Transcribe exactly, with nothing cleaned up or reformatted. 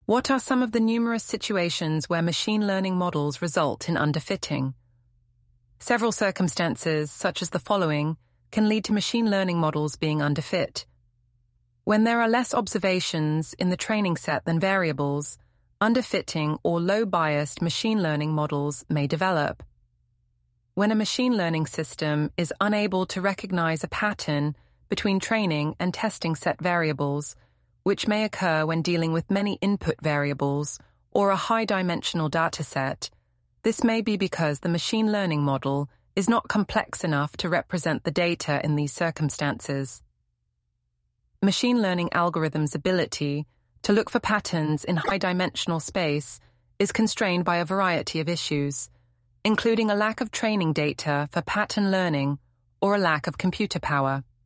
What are some of the numerous situations where machine learning models result in underfitting? Several circumstances, such as the following, can lead to machine learning models being underfit. When there are less observations in the training set than variables, underfitting or low-biased machine learning models may develop. When a machine learning system is unable to recognize a pattern between training and testing set variables, which may occur when dealing with many input variables or a high-dimensional dataset, this may be because the machine learning model is not complex enough to represent the data in these circumstances. Machine learning algorithms' ability to look for patterns in high-dimensional space is constrained by a variety of issues, including a lack of training data for pattern learning or a lack of computer power.